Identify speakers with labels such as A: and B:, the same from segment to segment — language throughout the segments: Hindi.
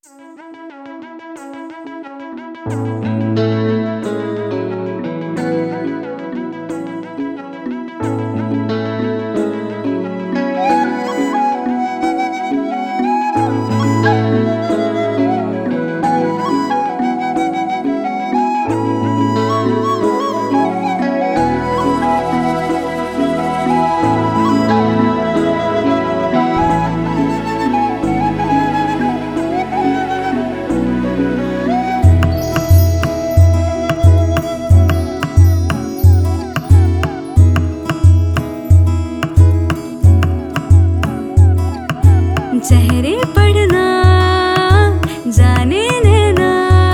A: चेहरे पढ़ना जाने नैना,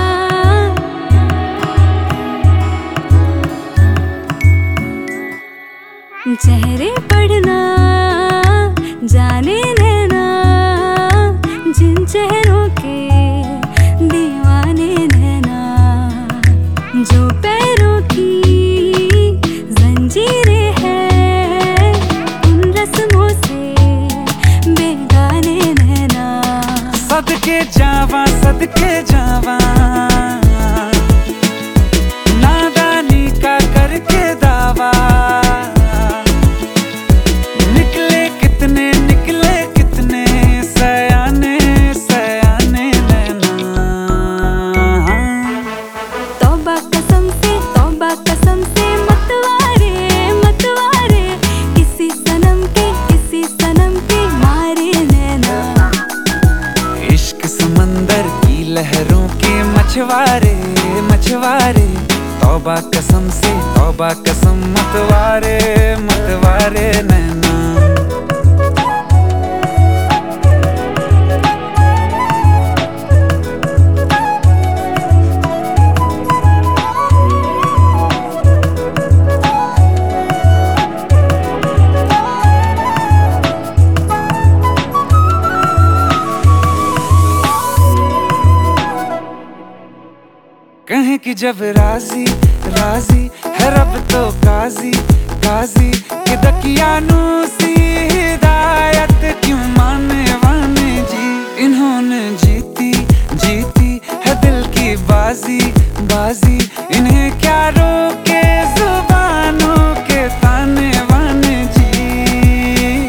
A: चेहरे पढ़ना जाने नैना, जिन चेहरों के दीवाने नैना, जो पैरों की जंजीरें हैं उन रस्मों से बेगाने नैना।
B: सदके जावा नादानी का करके दावा, निकले कितने सयाने नैना।
A: तौबा कसम से मतवारे किसी सनम के मारे नैना।
B: इश्क समंदर की लहरों के मछवारे तौबा कसम मतवारे नैना। कहें कि जब राजी है रब तो काजी कि दकियानू सी हिदायत क्यों माने जी। इन्होंने जीती है दिल की बाजी, इन्हें क्या रोके जुबानों के ताने वाने जी।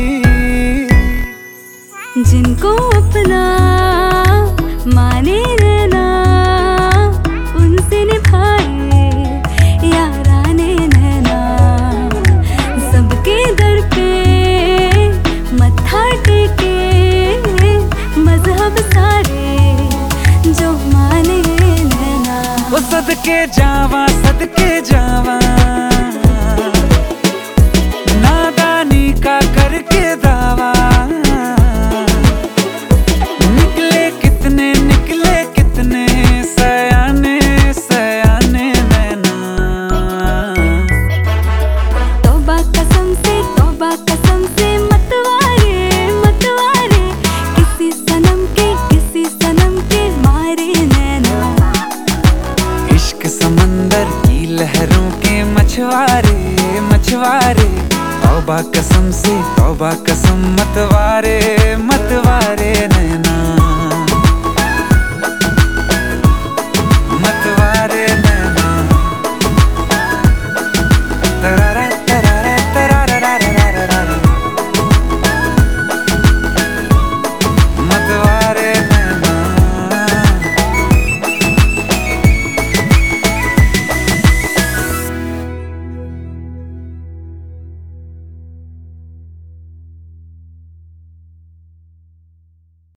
A: जिनको अपना माने नैना, उनसे निभाए याराने नैना। सबके दर पे मत्था टेके मजहब सारे जो माने नैना।
B: वो सदके जावा